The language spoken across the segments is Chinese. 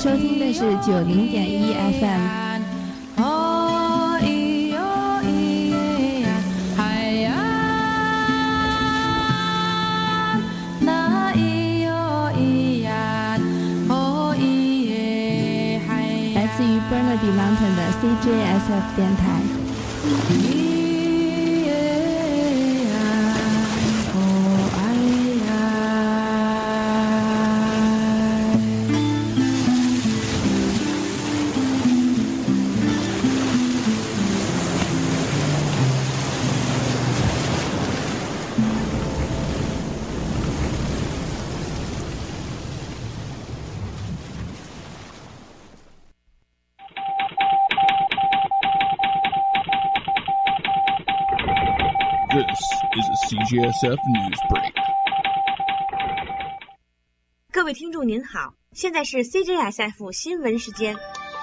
收听的是90.1 FM。来自于 Burnaby Mountain 的 CJSF 电台。 CJSF News Break。 各位听众您好，现在是 CJSF 新闻时间。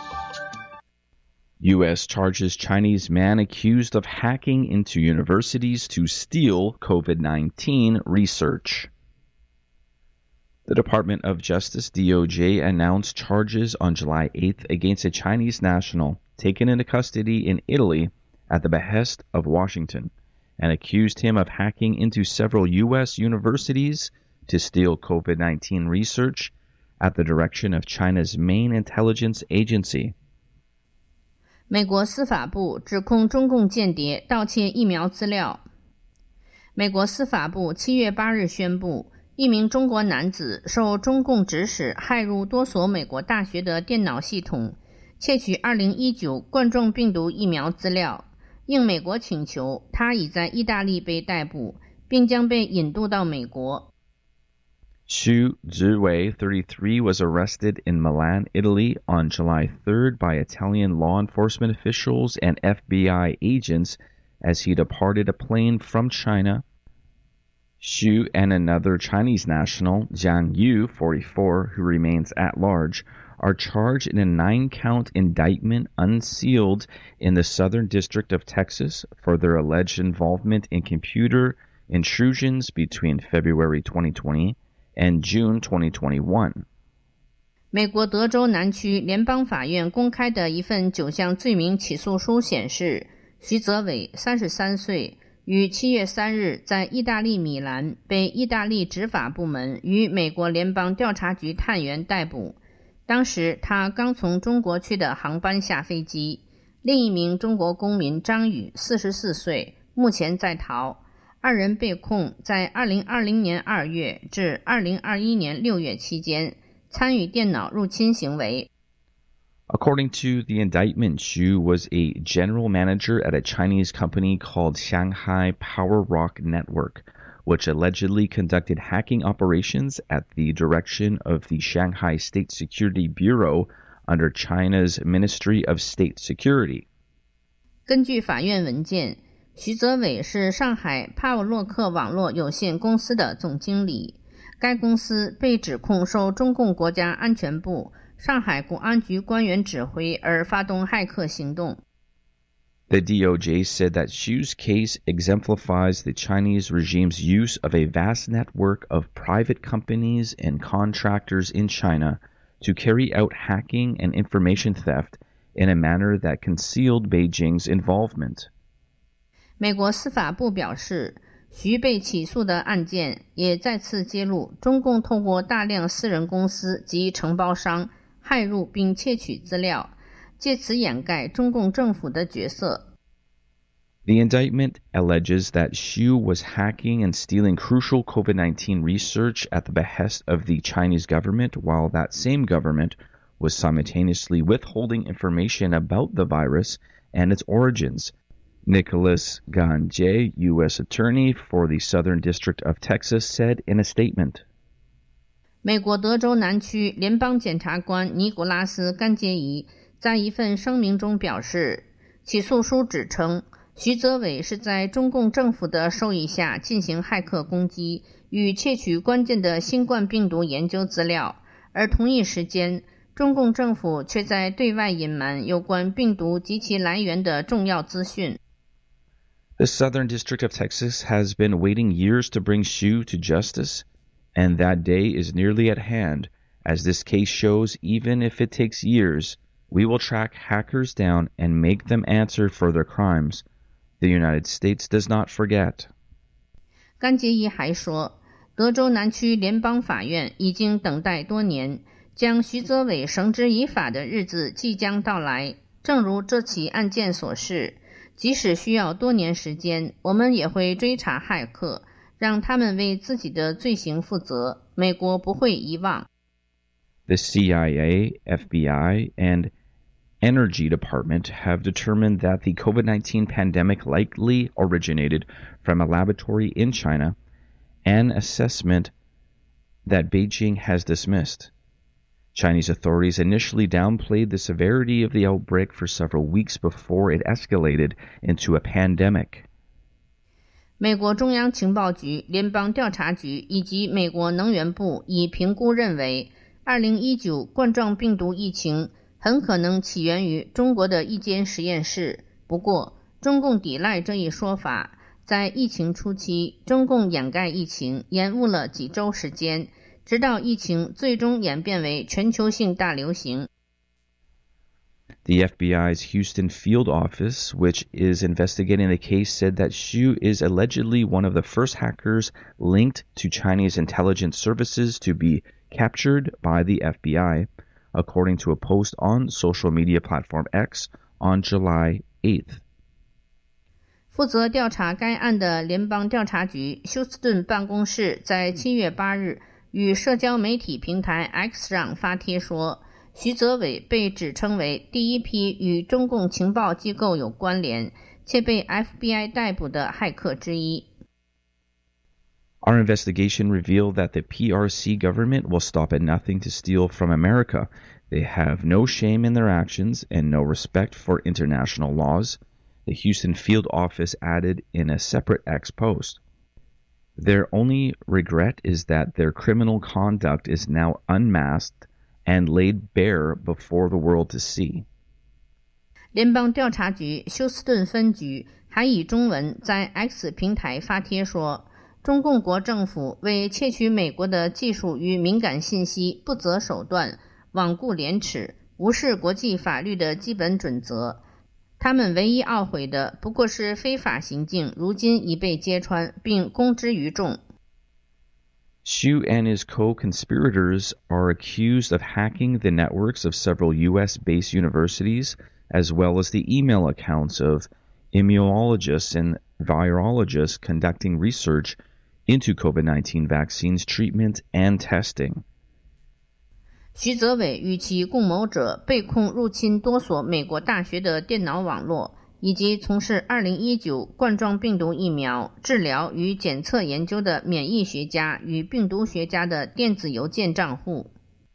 U.S. charges Chinese man accused of hacking into universities to steal COVID-19 research. The Department of Justice (DOJ) announced charges on July 8th against a Chinese national taken into custody in Italy at the behest of Washington, and accused him of hacking into several U.S. universities to steal COVID-19 research at the direction of China's main intelligence agency. 美国司法部指控中共间谍盗窃疫苗资料。美国司法部7月8日宣布，一名中国男子受中共指使骇入多所美国大学的电脑系统，窃取2019冠状病毒疫苗资料。应美国请求，他已在意大利被逮捕，并将被引渡到美国。 Xu Ziwei, 33, was arrested in Milan, Italy on July 3rd by Italian law enforcement officials and FBI agents as he departed a plane from China. Xu and another Chinese national, Jiang Yu, 44, who remains at large, are charged in a 9-count indictment unsealed in the Southern District of Texas for their alleged involvement in computer intrusions between February 2020 and June 2021. 美国德州南区联邦法院公开的一份9项罪名起诉书显示，徐泽伟33岁，于7月3日在意大利米兰被意大利执法部门与美国联邦调查局探员逮捕。当时他刚从中国去的航班下飞机。另一名中国公民张宇44岁，目前在逃。二人被控在2020年2月至2021年6月期间参与电脑入侵行为。 According to the indictment, Xu was a general manager at a Chinese company called Shanghai Power Rock Network, which allegedly conducted hacking operations at the direction of the Shanghai State Security Bureau under China's Ministry of State Security. 根据法院文件，徐泽伟是上海帕沃洛克网络有限公司的总经理。该公司被指控受中共国家安全部、上海公安局官员指挥而发动骇客行动。 The DOJ said that Xu's case exemplifies the Chinese regime's use of a vast network of private companies and contractors in China to carry out hacking and information theft in a manner that concealed Beijing's involvement. 美国司法部表示，徐被起诉的案件也再次揭露中共透过大量私人公司及承包商骇入并窃取资料，借此掩盖中共政府的角色。 The indictment alleges that Xu was hacking and stealing crucial COVID-19 research at the behest of the Chinese government, while that same government was simultaneously withholding information about the virus and its origins. Nicholas Ganjie, U.S. Attorney for the Southern District of Texas, said in a statement. 美国德州南区联邦检察官尼古拉斯·甘杰伊在一份声明中表示，起诉书指称，徐泽伟是在中共政府的授意下进行骇客攻击与窃取关键的新冠病毒研究资料，而同一时间，中共政府却在对外隐瞒有关病毒及其来源的重要资讯。 The Southern District of Texas has been waiting years to bring Xu to justice, and that day is nearly at hand As this case shows, even if it takes years, we will track hackers down and make them answer for their crimes. The United States does not forget. 甘杰伊还说，德州南区联邦法院已经等待多年，将徐泽伟绳之以法的日子即将到来。正如这起案件所示，即使需要多年时间，我们也会追查骇客，让他们为自己的罪行负责。美国不会遗忘。 The CIA, FBI, and Energy Department have determined that the COVID-19 pandemic likely originated from a laboratory in China, an assessment that Beijing has dismissed. Chinese authorities initially downplayed the severity of the outbreak for several weeks before it escalated into a pandemic. 美国中央情报局、联邦调查局以及美国能源部已评估认为，2019冠状病毒疫情很可能起源于中国的一间实验室。不过，中共抵赖这一说法。在疫情初期，中共掩盖疫情，延误了几周时间，直到疫情最终演变为全球性大流行。 The FBI's Houston field office, which is investigating the case, said that Xu is allegedly one of the first hackers linked to Chinese intelligence services to be captured by the FBI, according to a post on social media platform X on July 8th. 负责调查该案的联邦调查局休斯顿办公室在7月8日与社交媒体平台 X 上发帖说，徐泽伟被指称为第一批与中共情报机构有关联且被 FBI 逮捕的骇客之一。 Our investigation revealed that the PRC government will stop at nothing to steal from America. They have no shame in their actions and no respect for international laws, the Houston field office added in a separate X post. Their only regret is that their criminal conduct is now unmasked and laid bare before the world to see. 联邦调查局休斯顿分局还以中文在 X 平台发帖说，中共国政府为窃取美国的技术与敏感信息不择手段，罔顾廉耻，无视国际法律的基本准则。他们唯一懊悔的不过是非法行径如今已被揭穿并公之于众。 Xu and his co-conspirators are accused of hacking the networks of several U.S.-based universities, as well as the email accounts of immunologists and virologists conducting research into COVID-19 vaccines treatment and testing. 徐泽伟与其共谋者被控入侵多所美国大学的电脑网络，以及从事2019冠状病毒疫苗治疗与检测研究的免疫学家与病毒学家的电子邮件账户。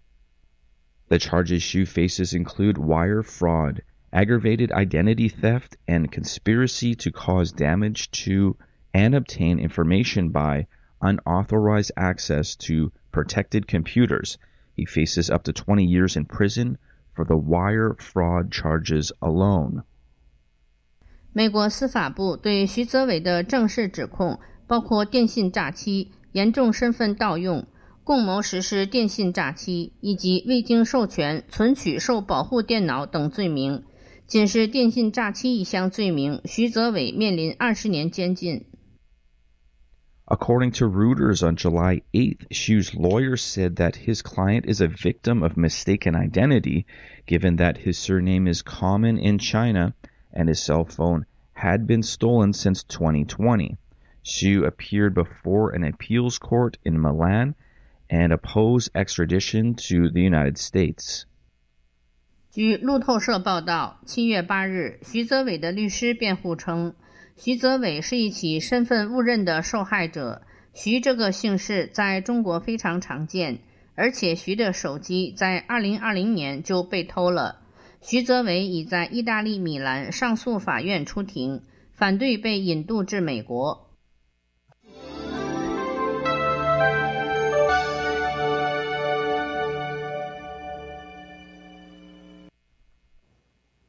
The charges Xu faces include wire fraud, aggravated identity theft, and conspiracy to cause damage to and obtain information by unauthorized access to protected computers. He faces up to 20 years in prison for the wire fraud charges alone. 美国司法部对徐泽伟的正式指控包括电信诈欺、严重身份盗用、共谋实施电信诈欺以及未经授权存取受保护电脑等罪名。仅是电信诈欺一项罪名，徐泽伟面临20年监禁。 According to Reuters on July 8th, Xu's lawyer said that his client is a victim of mistaken identity, given that his surname is common in China and his cell phone had been stolen since 2020. Xu appeared before an appeals court in Milan and opposed extradition to the United States. 据路透社报道，7月8日，徐泽伟的律师辩护称，徐泽伟是一起身份误认的受害者。徐这个姓氏在中国非常常见，而且徐的手机在2020年就被偷了。徐泽伟已在意大利米兰上诉法院出庭，反对被引渡至美国。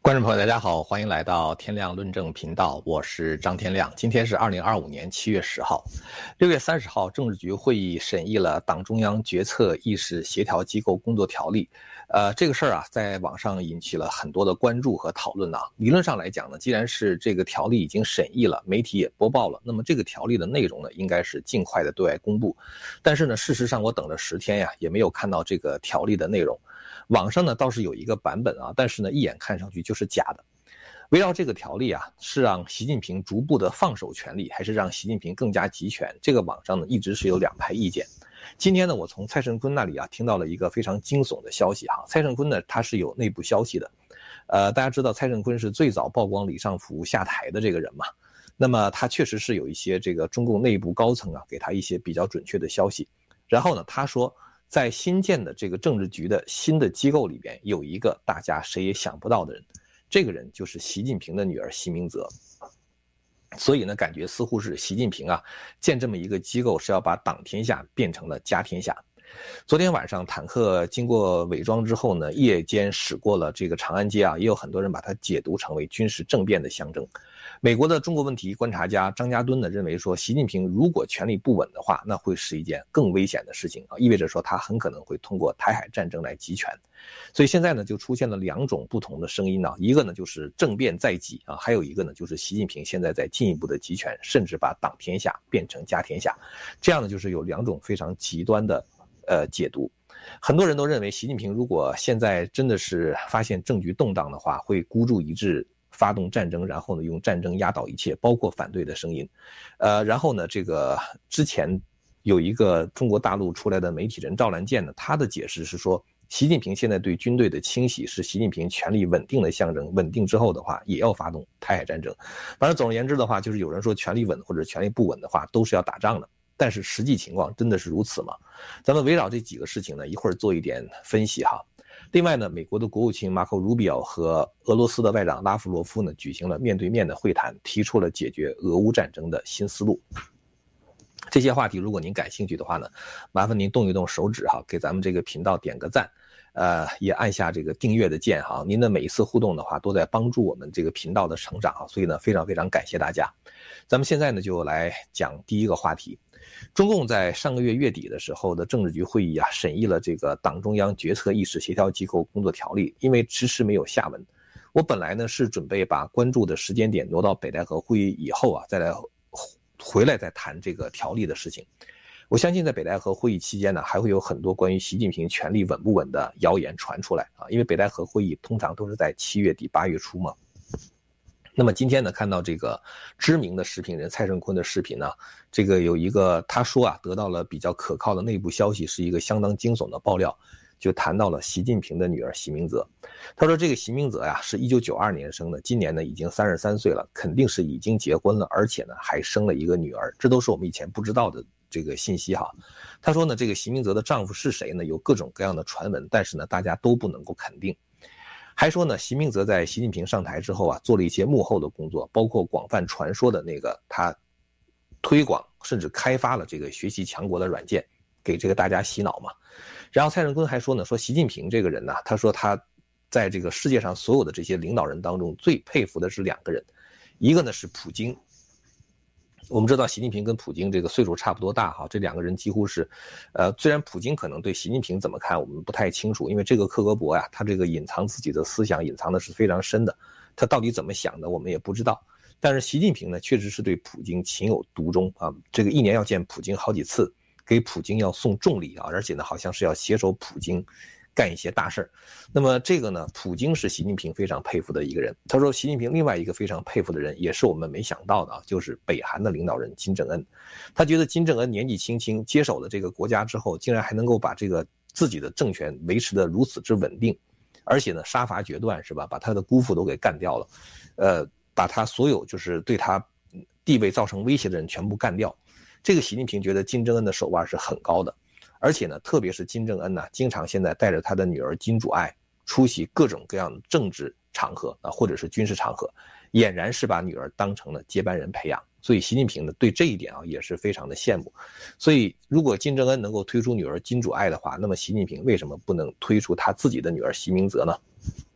观众朋友大家好，欢迎来到天亮论证频道，我是张天亮。今天是2025年7月10号。6月30号，政治局会议审议了党中央决策意识协调机构工作条例。这个事儿啊，在网上引起了很多的关注和讨论啊。理论上来讲呢，既然是这个条例已经审议了，媒体也播报了，那么这个条例的内容呢，应该是尽快的对外公布。但是呢，事实上我等了10天呀，也没有看到这个条例的内容。网上呢倒是有一个版本啊，但是呢一眼看上去就是假的。围绕这个条例啊，是让习近平逐步的放手权力，还是让习近平更加集权？这个网上呢一直是有两派意见。今天呢，我从蔡胜坤那里啊听到了一个非常惊悚的消息哈。蔡胜坤呢他是有内部消息的，大家知道蔡胜坤是最早曝光李尚福下台的这个人嘛，那么他确实是有一些这个中共内部高层啊给他一些比较准确的消息。然后呢，他说在新建的这个政治局的新的机构里边，有一个大家谁也想不到的人，这个人就是习近平的女儿习明泽。所以呢，感觉似乎是习近平啊建这么一个机构是要把党天下变成了家天下。昨天晚上坦克经过伪装之后呢，夜间驶过了这个长安街啊，也有很多人把它解读成为军事政变的象征。美国的中国问题观察家张家敦呢认为说，习近平如果权力不稳的话，那会是一件更危险的事情啊，意味着说他很可能会通过台海战争来集权。所以现在呢就出现了两种不同的声音啊，一个呢就是政变在即啊，还有一个呢就是习近平现在在进一步的集权，甚至把党天下变成家天下。这样呢就是有两种非常极端的解读。很多人都认为习近平如果现在真的是发现政局动荡的话，会孤注一掷发动战争，然后呢用战争压倒一切，包括反对的声音。然后呢这个之前有一个中国大陆出来的媒体人赵兰健呢，他的解释是说，习近平现在对军队的清洗是习近平权力稳定的象征，稳定之后的话也要发动台海战争。反正总而言之的话，就是有人说权力稳或者权力不稳的话都是要打仗的，但是实际情况真的是如此吗？咱们围绕这几个事情呢一会儿做一点分析哈。另外呢，美国的国务卿马可·鲁比奥和俄罗斯的外长拉夫罗夫呢举行了面对面的会谈，提出了解决俄乌战争的新思路。这些话题如果您感兴趣的话呢，麻烦您动一动手指哈，给咱们这个频道点个赞，也按下这个订阅的键哈。您的每一次互动的话都在帮助我们这个频道的成长啊，所以呢非常非常感谢大家。咱们现在呢就来讲第一个话题。中共在上个月月底的时候的政治局会议啊，审议了这个党中央决策意识协调机构工作条例，因为迟迟没有下文。我本来呢是准备把关注的时间点挪到北戴河会议以后啊，再来回来再谈这个条例的事情。我相信在北戴河会议期间呢，还会有很多关于习近平权力稳不稳的谣言传出来啊，因为北戴河会议通常都是在7月底8月初嘛。那么今天呢，看到这个知名的视频人蔡胜坤的视频呢，这个有一个他说啊，得到了比较可靠的内部消息，是一个相当惊悚的爆料，就谈到了习近平的女儿习明泽。他说这个习明泽呀是1992年生的，今年呢已经33岁了，肯定是已经结婚了，而且呢还生了一个女儿，这都是我们以前不知道的这个信息哈。他说呢，这个习明泽的丈夫是谁呢？有各种各样的传闻，但是呢大家都不能够肯定。还说呢，习明泽在习近平上台之后啊，做了一些幕后的工作，包括广泛传说的那个他推广甚至开发了这个学习强国的软件，给这个大家洗脑嘛。然后蔡胜坤还说呢，说习近平这个人呢，他说他在这个世界上所有的这些领导人当中最佩服的是2个人，一个呢是普京。我们知道习近平跟普京这个岁数差不多大哈，这2个人几乎是，虽然普京可能对习近平怎么看我们不太清楚，因为这个克格勃呀，他这个隐藏自己的思想隐藏的是非常深的，他到底怎么想的我们也不知道。但是习近平呢，确实是对普京情有独钟啊，这个1年要见普京好几次，给普京要送重礼啊，而且呢好像是要携手普京干一些大事儿。那么这个呢，普京是习近平非常佩服的一个人。他说习近平另外一个非常佩服的人，也是我们没想到的啊，就是北韩的领导人金正恩。他觉得金正恩年纪轻轻接手了这个国家之后，竟然还能够把这个自己的政权维持得如此之稳定，而且呢杀伐决断是吧，把他的姑父都给干掉了，把他所有就是对他地位造成威胁的人全部干掉。这个习近平觉得金正恩的手腕是很高的。而且呢，特别是金正恩呢，经常现在带着他的女儿金主爱出席各种各样的政治场合啊，或者是军事场合，俨然是把女儿当成了接班人培养。所以习近平呢对这一点啊也是非常的羡慕。所以如果金正恩能够推出女儿金主爱的话，那么习近平为什么不能推出他自己的女儿习明泽呢？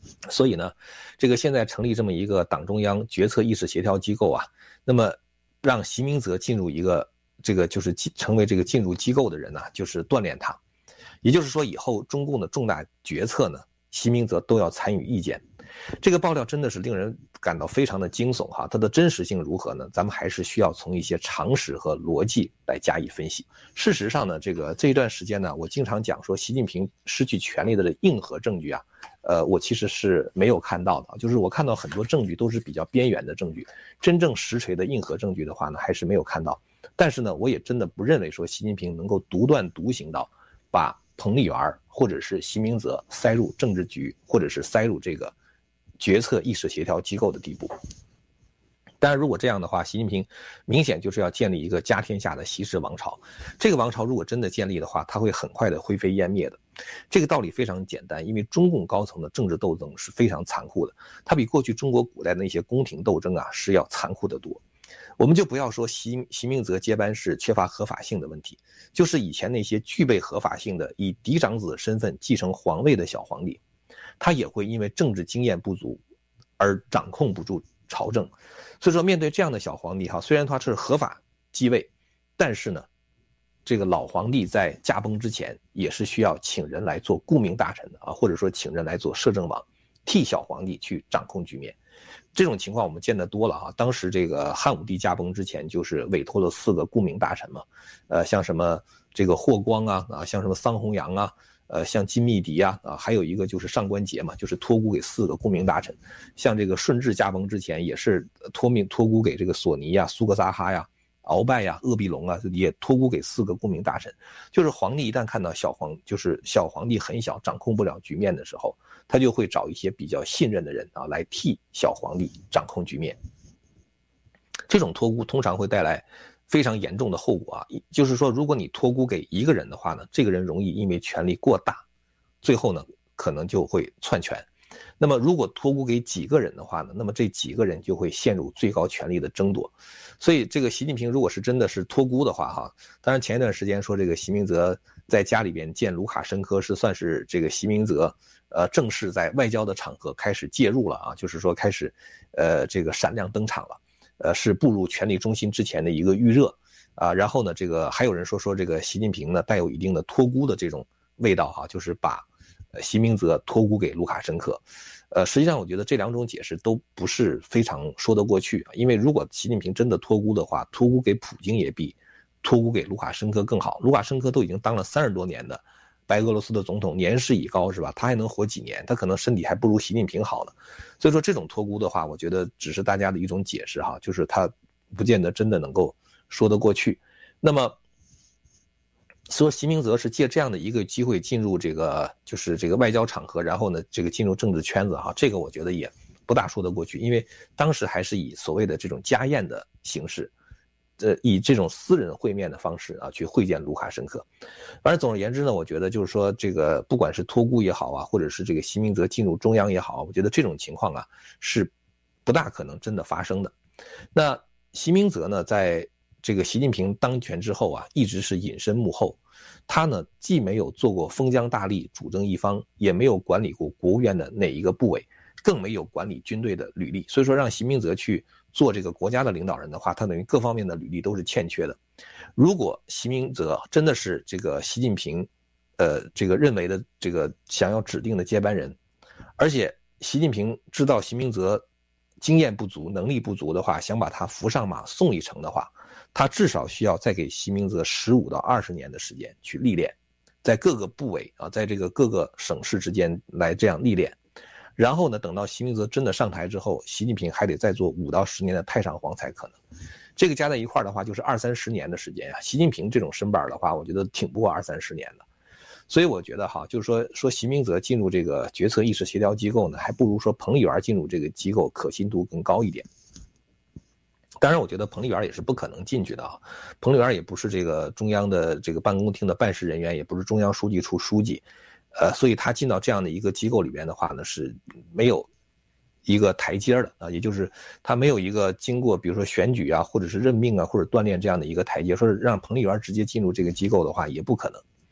所以呢，这个现在成立这么一个党中央决策意识协调机构啊，那么让习明泽进入一个这个就是成为这个进入机构的人呢，就是锻炼他。也就是说，以后中共的重大决策呢，习明泽都要参与意见。这个爆料真的是令人感到非常的惊悚哈，它的真实性如何呢？咱们还是需要从一些常识和逻辑来加以分析。事实上呢，这一段时间呢，我经常讲说习近平失去权力的硬核证据啊，我其实是没有看到的，就是我看到很多证据都是比较边缘的证据，真正实锤的硬核证据的话呢，还是没有看到。但是呢，我也真的不认为说习近平能够独断独行到把彭丽媛或者是习明泽塞入政治局，或者是塞入这个决策意识协调机构的地步。当然如果这样的话，习近平明显就是要建立一个家天下的习氏王朝，这个王朝如果真的建立的话，它会很快的灰飞烟灭的。这个道理非常简单，因为中共高层的政治斗争是非常残酷的，它比过去中国古代的那些宫廷斗争啊是要残酷得多。我们就不要说习明泽接班是缺乏合法性的问题，就是以前那些具备合法性的以嫡长子身份继承皇位的小皇帝，他也会因为政治经验不足而掌控不住朝政。所以说面对这样的小皇帝哈，虽然他是合法继位，但是呢，这个老皇帝在驾崩之前也是需要请人来做顾命大臣的啊，或者说请人来做摄政王，替小皇帝去掌控局面。这种情况我们见得多了啊。当时这个汉武帝驾崩之前，就是委托了4个顾命大臣嘛，像什么这个霍光啊，像什么桑弘羊啊，像金密迪啊，还有一个就是上官桀嘛，就是托孤给4个顾命大臣。像这个顺治驾崩之前，也是托孤给这个索尼呀、苏格萨哈呀、鳌拜呀、鄂必龙啊，也托孤给4个顾命大臣。就是皇帝一旦看到小皇帝很小，掌控不了局面的时候，他就会找一些比较信任的人啊来替小皇帝掌控局面。这种托孤通常会带来非常严重的后果啊，就是说如果你托孤给一个人的话呢，这个人容易因为权力过大，最后呢可能就会篡权。那么如果托孤给几个人的话呢，那么这几个人就会陷入最高权力的争夺。所以这个习近平如果是真的是托孤的话哈，当然前一段时间说这个习明泽在家里边见卢卡申科是算是这个习明泽正式在外交的场合开始介入了啊，就是说开始这个闪亮登场了，是步入权力中心之前的一个预热啊。然后呢，这个还有人说这个习近平呢带有一定的托孤的这种味道哈，就是把习明泽托孤给卢卡申科。实际上我觉得这2种解释都不是非常说得过去，因为如果习近平真的托孤的话，托孤给普京也比托孤给卢卡申科更好。卢卡申科都已经当了30多年的白俄罗斯的总统，年事已高是吧？他还能活几年？他可能身体还不如习近平好呢。所以说这种托孤的话，我觉得只是大家的一种解释哈，就是他不见得真的能够说得过去。那么说习明泽是借这样的一个机会进入这个就是这个外交场合，然后呢这个进入政治圈子哈，这个我觉得也不大说得过去，因为当时还是以所谓的这种家宴的形式，以这种私人会面的方式啊去会见卢卡申科。反正总而言之呢，我觉得就是说这个不管是托孤也好啊，或者是这个习明泽进入中央也好，我觉得这种情况啊是不大可能真的发生的。那习明泽呢，在这个习近平当权之后啊，一直是隐身幕后。他呢，既没有做过封疆大吏、主政一方，也没有管理过国务院的哪一个部委，更没有管理军队的履历。所以说，让习明泽去做这个国家的领导人的话，他等于各方面的履历都是欠缺的。如果习明泽真的是这个习近平，这个认为的这个想要指定的接班人，而且习近平知道习明泽经验不足、能力不足的话，想把他扶上马送一程的话，他至少需要再给习明泽15到20年的时间去历练，在各个部委啊，在这个各个省市之间来这样历练。然后呢，等到习明泽真的上台之后，习近平还得再做5到10年的太上皇才可能。这个加在一块的话，就是20-30年的时间啊。习近平这种身板的话，我觉得挺不过20-30年的。所以我觉得哈，就是说习明泽进入这个决策意识协调机构呢，还不如说彭丽媛进入这个机构可信度更高一点。当然我觉得彭丽媛也是不可能进去的啊，彭丽媛也不是这个中央的这个办公厅的办事人员，也不是中央书记处书记，所以他进到这样的一个机构里边的话呢，是没有一个台阶的啊，也就是他没有一个经过比如说选举啊，或者是任命啊，或者锻炼这样的一个台阶，说是让彭丽媛直接进入这个机构的话也不可能。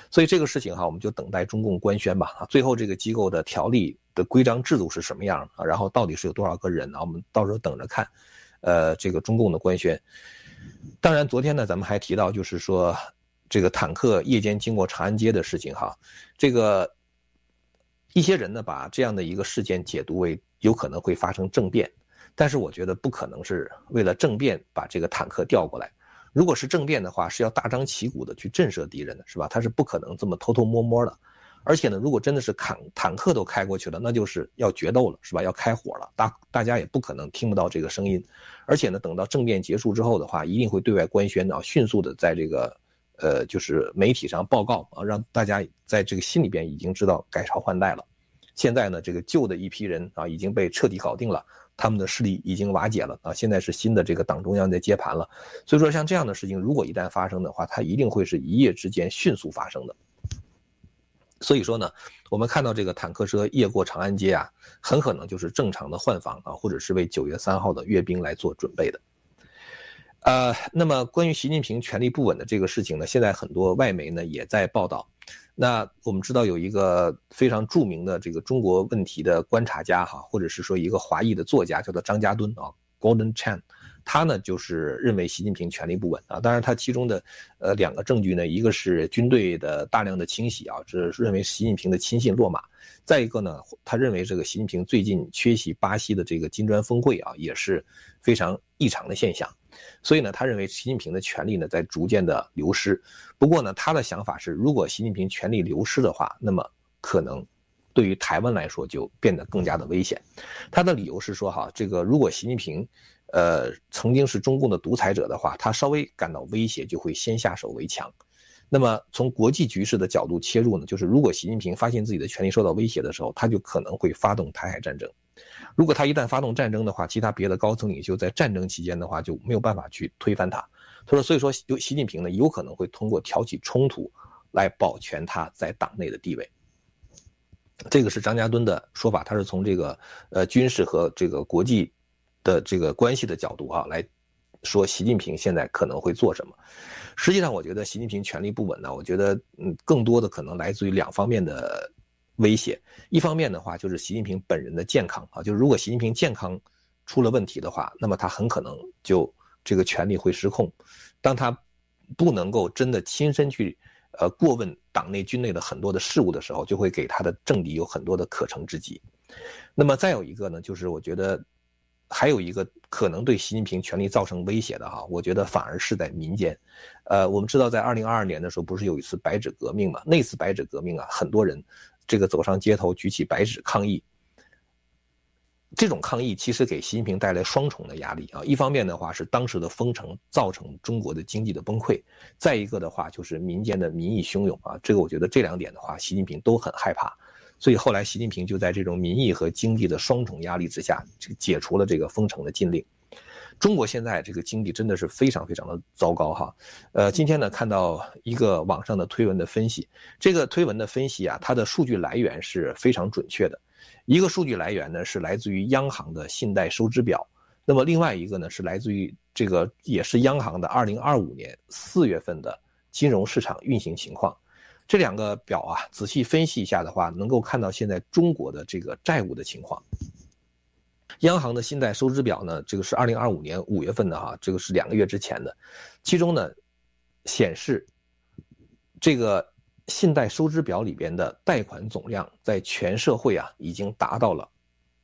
所以这个事情哈，我们就等待中共官宣吧。最后这个机构的条例的规章制度是什么样啊？然后到底是有多少个人啊？我们到时候等着看。这个中共的官宣。当然，昨天呢，咱们还提到就是说这个坦克夜间经过长安街的事情哈，这个一些人呢把这样的一个事件解读为有可能会发生政变，但是我觉得不可能是为了政变把这个坦克调过来。如果是政变的话，是要大张旗鼓的去震慑敌人的，是吧？他是不可能这么偷偷摸摸的。而且呢，如果真的是坦克都开过去了，那就是要决斗了，是吧？要开火了，大家也不可能听不到这个声音。而且呢，等到政变结束之后的话，一定会对外官宣啊，迅速的在这个就是媒体上报告啊，让大家在这个心里边已经知道改朝换代了。现在呢，这个旧的一批人啊已经被彻底搞定了，他们的势力已经瓦解了啊，现在是新的这个党中央在接盘了。所以说像这样的事情，如果一旦发生的话，它一定会是一夜之间迅速发生的。所以说呢，我们看到这个坦克车夜过长安街啊，很可能就是正常的换防啊，或者是为9月3号的阅兵来做准备的。那么关于习近平权力不稳的这个事情呢，现在很多外媒呢也在报道。那我们知道有一个非常著名的这个中国问题的观察家哈，或者是说一个华裔的作家叫做张家墩啊 ，Gordon Chan， 他呢就是认为习近平权力不稳啊。当然他其中的2个证据呢，一个是军队的大量的清洗啊，这是认为习近平的亲信落马。再一个呢，他认为这个习近平最近缺席巴西的这个金砖峰会啊，也是非常异常的现象。所以呢，他认为习近平的权力呢在逐渐的流失。不过呢，他的想法是，如果习近平权力流失的话，那么可能对于台湾来说就变得更加的危险。他的理由是说哈，这个如果习近平曾经是中共的独裁者的话，他稍微感到威胁就会先下手为强。那么从国际局势的角度切入呢，就是如果习近平发现自己的权力受到威胁的时候，他就可能会发动台海战争。如果他一旦发动战争的话，其他别的高层领袖在战争期间的话就没有办法去推翻他。他说，所以说习近平呢有可能会通过挑起冲突来保全他在党内的地位。这个是张家墩的说法，他是从这个军事和这个国际的这个关系的角度啊来说习近平现在可能会做什么。实际上我觉得习近平权力不稳呢，我觉得更多的可能来自于2方面的威胁。一方面的话就是习近平本人的健康啊，就是如果习近平健康出了问题的话，那么他很可能就这个权力会失控。当他不能够真的亲身去过问党内军内的很多的事务的时候，就会给他的政敌有很多的可乘之机。那么再有一个呢，就是我觉得还有一个可能对习近平权力造成威胁的哈，我觉得反而是在民间。我们知道在2022年的时候不是有一次白纸革命嘛，那次白纸革命啊，很多人这个走上街头举起白纸抗议。这种抗议其实给习近平带来双重的压力啊，一方面的话是当时的封城造成中国的经济的崩溃，再一个的话就是民间的民意汹涌啊，这个我觉得这2点的话习近平都很害怕。所以后来习近平就在这种民意和经济的双重压力之下，解除了这个封城的禁令。中国现在这个经济真的是非常非常的糟糕哈。今天呢看到一个网上的推文的分析，这个推文的分析啊，它的数据来源是非常准确的。一个数据来源呢是来自于央行的信贷收支表，那么另外一个呢是来自于这个也是央行的2025年4月份的金融市场运行情况。这2个表啊，仔细分析一下的话，能够看到现在中国的这个债务的情况。央行的信贷收支表呢，这个是2025年5月份的哈，这个是2个月之前的。其中呢，显示这个信贷收支表里边的贷款总量在全社会啊，已经达到了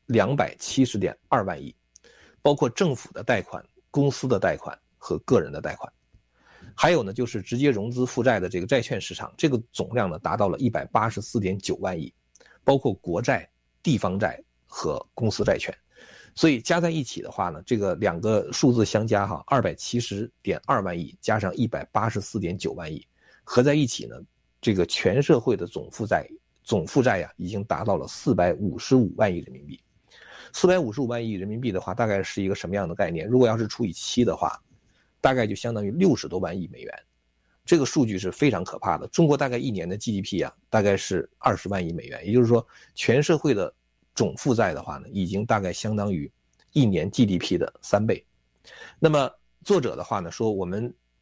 270.2万亿，包括政府的贷款、公司的贷款和个人的贷款。还有呢，就是直接融资负债的这个债券市场，这个总量呢达到了184.9万亿，包括国债、地方债和公司债券。所以加在一起的话呢，这个2个数字相加哈，270.2万亿加上184.9万亿，合在一起呢，这个全社会的总负债呀，已经达到了455万亿人民币。455万亿人民币的话，大概是一个什么样的概念？如果要是除以7的话，大概就相当于60多万亿美元。这个数据是非常可怕的。中国大概1年的 GDP 啊，大概是20万亿美元，也就是说全社会的总负债的话呢，已经大概相当于1年 GDP 的3倍。那么作者的话呢说，我们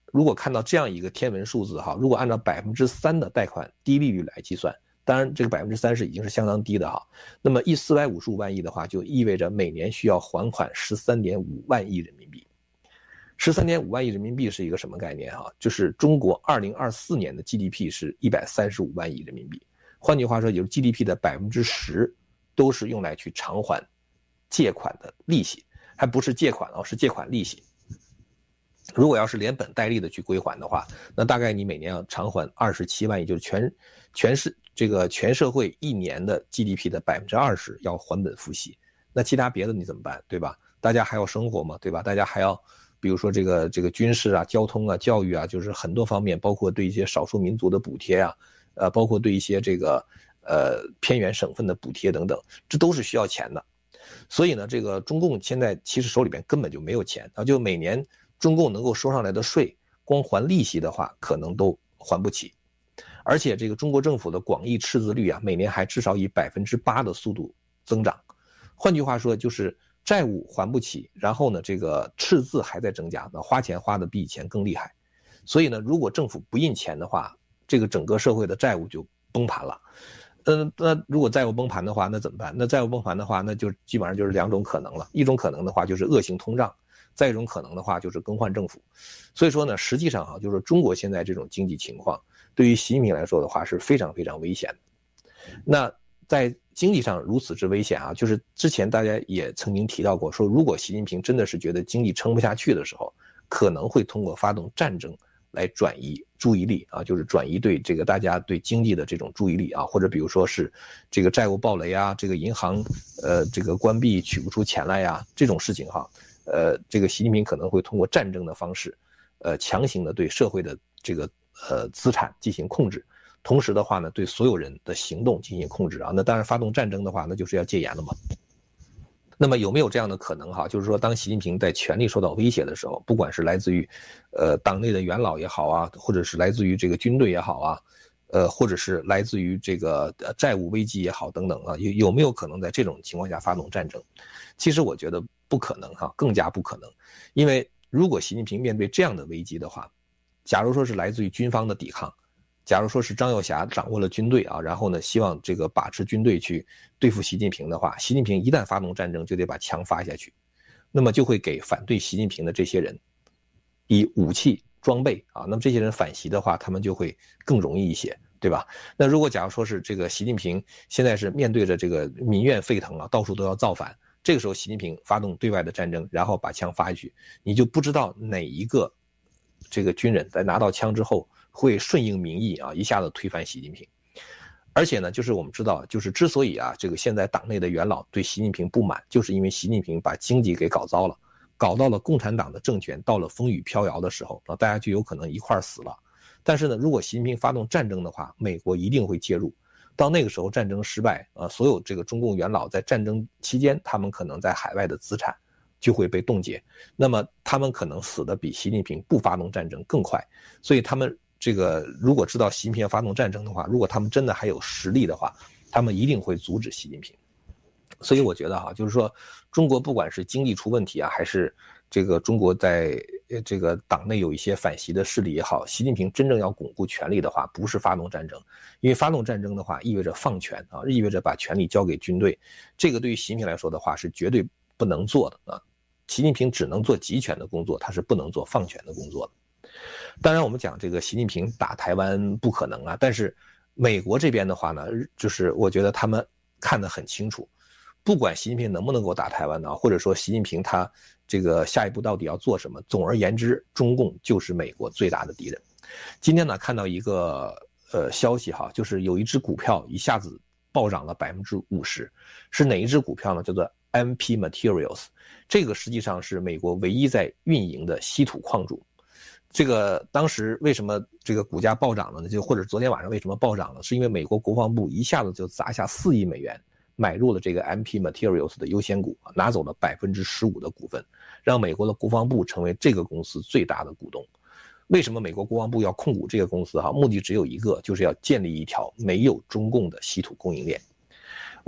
如果看到这样一个天文数字哈，如果按照3%的贷款低利率来计算，当然这个3%已经是相当低的哈，那么455万亿的话，就意味着每年需要还款13.5万亿人民币。13.5万亿人民币是一个什么概念哈？就是中国2024年的 GDP 是135万亿人民币，换句话说，就是 GDP 的10%都是用来去偿还借款的利息，还不是借款是借款利息。如果要是连本带利的去归还的话，那大概你每年要偿还27万亿，就是全社会一年的 GDP 的20%要还本付息。那其他别的你怎么办，对吧？大家还要生活嘛，对吧？大家还要比如说这个军事啊、交通啊、教育啊，就是很多方面，包括对一些少数民族的补贴啊，包括对一些这个偏远省份的补贴等等，这都是需要钱的。所以呢，这个中共现在其实手里边根本就没有钱啊，就每年中共能够收上来的税，光还利息的话，可能都还不起。而且这个中国政府的广义赤字率啊，每年还至少以8%的速度增长。换句话说，就是债务还不起，然后呢，这个赤字还在增加，那花钱花的比以前更厉害。所以呢，如果政府不印钱的话，这个整个社会的债务就崩盘了。那如果债务崩盘的话，那怎么办？那债务崩盘的话，那就基本上就是两种可能了。一种可能的话就是恶性通胀，再一种可能的话就是更换政府。所以说呢，实际上啊，就是中国现在这种经济情况，对于习近平来说的话是非常非常危险的。那在经济上如此之危险啊，就是之前大家也曾经提到过，说如果习近平真的是觉得经济撑不下去的时候，可能会通过发动战争来转移注意力啊，就是转移对这个大家对经济的这种注意力啊，或者比如说是这个债务暴雷啊，这个银行这个关闭取不出钱来呀，这种事情哈，这个习近平可能会通过战争的方式，强行的对社会的这个资产进行控制，同时的话呢，对所有人的行动进行控制啊。那当然发动战争的话，那就是要戒严了嘛。那么有没有这样的可能哈？就是说，当习近平在权力受到威胁的时候，不管是来自于党内的元老也好啊，或者是来自于这个军队也好啊，或者是来自于这个债务危机也好等等啊，有没有可能在这种情况下发动战争？其实我觉得不可能哈，更加不可能。因为如果习近平面对这样的危机的话，假如说是来自于军方的抵抗，假如说是张又侠掌握了军队啊，然后呢，希望这个把持军队去对付习近平的话，习近平一旦发动战争，就得把枪发下去，那么就会给反对习近平的这些人以武器装备啊，那么这些人反袭的话，他们就会更容易一些，对吧？那如果假如说是这个习近平现在是面对着这个民怨沸腾啊，到处都要造反，这个时候习近平发动对外的战争，然后把枪发下去，你就不知道哪一个这个军人在拿到枪之后会顺应民意啊，一下子推翻习近平。而且呢，就是我们知道，就是之所以啊，这个现在党内的元老对习近平不满，就是因为习近平把经济给搞糟了，搞到了共产党的政权到了风雨飘摇的时候，那大家就有可能一块儿死了。但是呢，如果习近平发动战争的话，美国一定会介入。到那个时候战争失败所有这个中共元老在战争期间，他们可能在海外的资产就会被冻结，那么他们可能死的比习近平不发动战争更快。所以他们这个如果知道习近平要发动战争的话，如果他们真的还有实力的话，他们一定会阻止习近平。所以我觉得就是说中国不管是经济出问题啊，还是这个中国在这个党内有一些反习的势力也好，习近平真正要巩固权力的话，不是发动战争，因为发动战争的话意味着放权啊，意味着把权力交给军队，这个对于习近平来说的话是绝对不能做的啊。习近平只能做集权的工作，他是不能做放权的工作的。当然我们讲这个习近平打台湾不可能啊，但是美国这边的话呢，就是我觉得他们看得很清楚，不管习近平能不能够打台湾呢，或者说习近平他这个下一步到底要做什么，总而言之，中共就是美国最大的敌人。今天呢看到一个消息哈，就是有一只股票一下子暴涨了50%，是哪一只股票呢？叫做 MP Materials， 这个实际上是美国唯一在运营的稀土矿主。这个当时为什么这个股价暴涨了呢？就或者昨天晚上为什么暴涨了？是因为美国国防部一下子就砸下4亿美元买入了这个 MP Materials 的优先股，拿走了15%的股份，让美国的国防部成为这个公司最大的股东。为什么美国国防部要控股这个公司？目的只有一个，就是要建立一条没有中共的稀土供应链。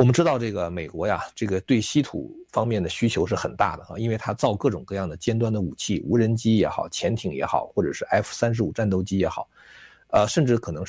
我们知道这个美国呀，这个对稀土方面的需求是很大的啊，因为它造各种各样的尖端的武器，无人机也好，潜艇也好，或者是 F-35战斗机也好，甚至可能是